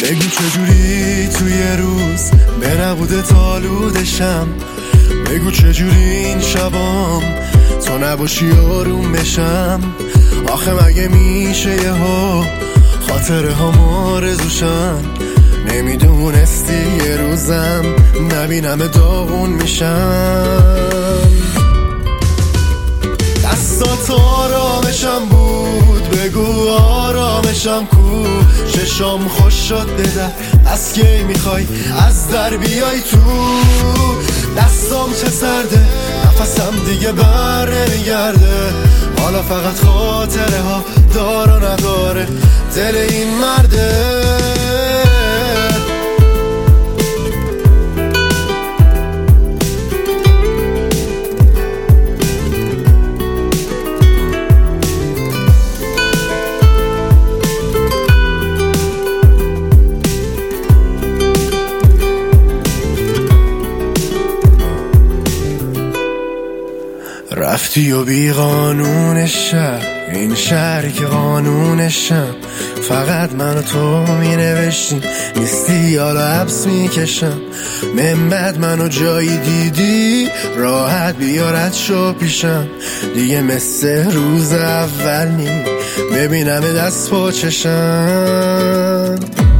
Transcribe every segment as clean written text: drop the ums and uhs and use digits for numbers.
بگو چجوری توی روز به نبوده تالودشم، بگو چجوری این شبام تو نباشی آروم بشم. آخه مگه میشه یهو خاطره ها آرزوشن، نمیدونستی یه روزم نبینم داغون میشم. دستات آرامشم بود، بگو آرامشم کو. چشام خوش شد بده از کی میخوای از در بیای تو. دستام چه سرده نفسم دیگه بر نمیگرده، حالا فقط خاطره ها دار و نداره دل این مرده. رفتی و بی قانون شهر، این شهری که قانونشم. فقط من و تو می نوشتیم نیستی حالا حبس می کشم. من بعد منو جایی دیدی راحت بیارد شو پیشم. دیگه مثل روز اول نی ببینم دست پا چشم.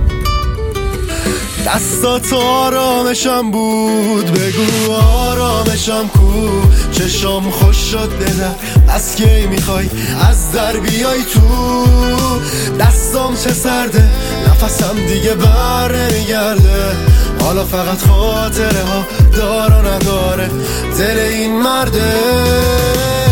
دستات آرامشم بود، بگو آرامشم کو. چشام خوش شد بده از کی میخوای از در بیای تو. دستام چه سرده نفسم دیگه بر نمیگرده، حالا فقط خاطره ها دار و نداره دل این مرده.